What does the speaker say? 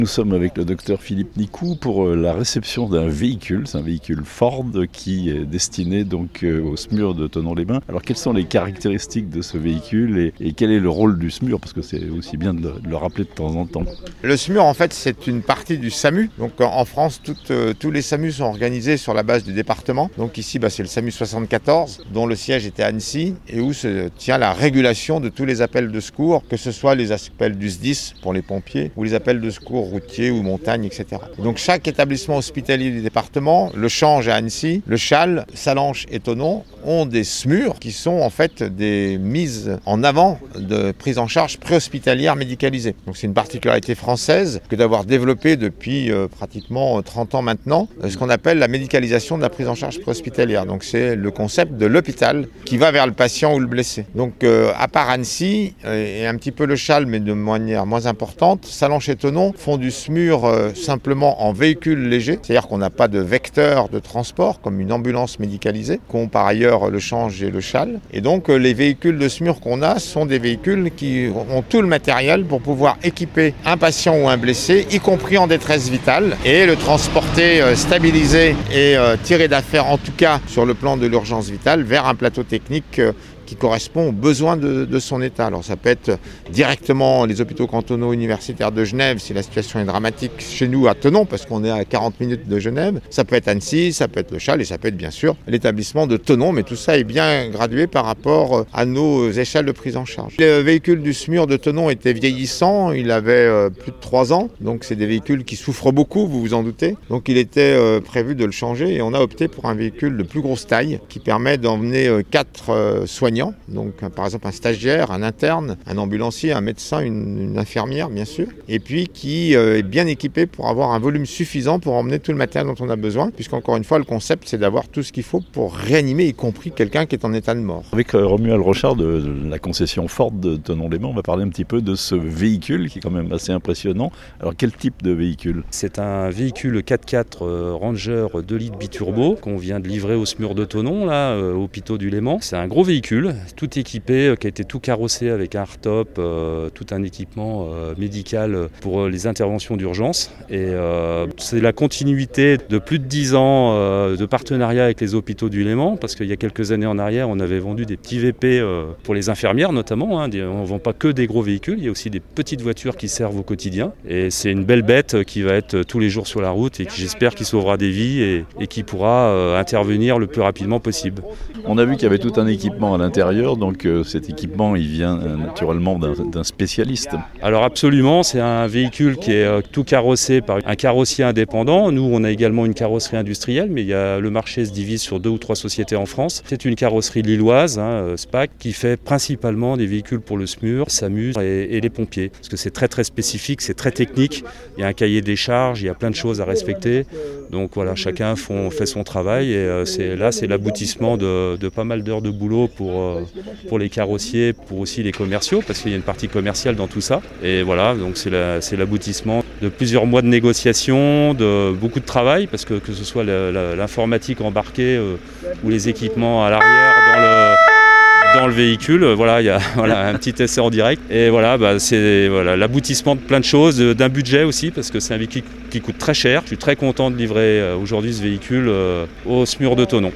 Nous sommes avec le docteur Philippe Nicou pour la réception d'un véhicule. C'est un véhicule Ford qui est destiné donc au SMUR de Thonon-les-Bains. Alors quelles sont les caractéristiques de ce véhicule et quel est le rôle du SMUR? Parce que c'est aussi bien de le rappeler de temps en temps. Le SMUR en fait c'est une partie du SAMU. Donc en France tous les SAMU sont organisés sur la base du département. Donc ici c'est le SAMU 74 dont le siège était à Annecy et où se tient la régulation de tous les appels de secours, que ce soit les appels du SDIS pour les pompiers ou les appels de secours routiers ou montagne, etc. Donc chaque établissement hospitalier du département, le Change à Annecy, le Châle, Sallanches et Thonon, ont des SMUR qui sont en fait des mises en avant de prise en charge préhospitalière médicalisée. Donc c'est une particularité française que d'avoir développé depuis pratiquement 30 ans maintenant ce qu'on appelle la médicalisation de la prise en charge préhospitalière. Donc c'est le concept de l'hôpital qui va vers le patient ou le blessé. Donc à part Annecy et un petit peu le Châle mais de manière moins importante, Sallanches et Thonon font du SMUR simplement en véhicule léger, c'est-à-dire qu'on n'a pas de vecteur de transport comme une ambulance médicalisée, qu'ont par ailleurs le Change et le Châle. Et donc les véhicules de SMUR qu'on a sont des véhicules qui ont tout le matériel pour pouvoir équiper un patient ou un blessé, y compris en détresse vitale, et le transporter stabilisé et tiré d'affaire, en tout cas sur le plan de l'urgence vitale, vers un plateau technique qui correspond aux besoins de son état. Alors ça peut être directement les hôpitaux cantonaux universitaires de Genève si la situation est dramatique chez nous à Thonon parce qu'on est à 40 minutes de Genève. Ça peut être Annecy, ça peut être le Châle et ça peut être bien sûr l'établissement de Thonon, mais tout ça est bien gradué par rapport à nos échelles de prise en charge. Le véhicule du SMUR de Thonon était vieillissant, il avait plus de 3 ans, donc c'est des véhicules qui souffrent beaucoup, vous vous en doutez. Donc il était prévu de le changer et on a opté pour un véhicule de plus grosse taille qui permet d'emmener 4 soignants. Donc par exemple un stagiaire, un interne, un ambulancier, un médecin, une infirmière bien sûr, et puis qui est bien équipé pour avoir un volume suffisant pour emmener tout le matériel dont on a besoin, puisqu'encore une fois le concept c'est d'avoir tout ce qu'il faut pour réanimer, y compris quelqu'un qui est en état de mort. Avec Romuald Rochard de la concession Ford de Thonon-les-Bains, on va parler un petit peu de ce véhicule qui est quand même assez impressionnant. Alors quel type de véhicule? C'est un véhicule 4x4 Ranger 2 litres biturbo qu'on vient de livrer au SMUR de Thonon, là, au Hôpital du Léman. C'est un gros véhicule, tout équipé, qui a été tout carrossé avec un hardtop, tout un équipement médical pour les interventions d'urgence. Et c'est la continuité de plus de 10 ans de partenariat avec les hôpitaux du Léman, parce qu'il y a quelques années en arrière, on avait vendu des petits VP pour les infirmières notamment. On ne vend pas que des gros véhicules, il y a aussi des petites voitures qui servent au quotidien. Et c'est une belle bête qui va être tous les jours sur la route et qui j'espère qui sauvera des vies et qui pourra intervenir le plus rapidement possible. On a vu qu'il y avait tout un équipement à l'intérieur, donc cet équipement il vient naturellement d'un spécialiste. Alors absolument, c'est un véhicule qui est tout carrossé par un carrossier indépendant. Nous on a également une carrosserie industrielle, mais le marché se divise sur 2 ou 3 sociétés en France. C'est une carrosserie lilloise, SPAC, qui fait principalement des véhicules pour le SMUR, SAMU et les pompiers. Parce que c'est très très spécifique, c'est très technique, il y a un cahier des charges, il y a plein de choses à respecter. Donc voilà, chacun fait son travail et c'est l'aboutissement de pas mal d'heures de boulot pour les carrossiers, pour aussi les commerciaux, parce qu'il y a une partie commerciale dans tout ça. Et voilà, donc c'est l'aboutissement de plusieurs mois de négociations, de beaucoup de travail, parce que ce soit l'informatique embarquée ou les équipements à l'arrière dans le véhicule, il y a un petit essai en direct. Et c'est l'aboutissement de plein de choses, d'un budget aussi, parce que c'est un véhicule qui coûte très cher. Je suis très content de livrer aujourd'hui ce véhicule au SMUR de Thonon.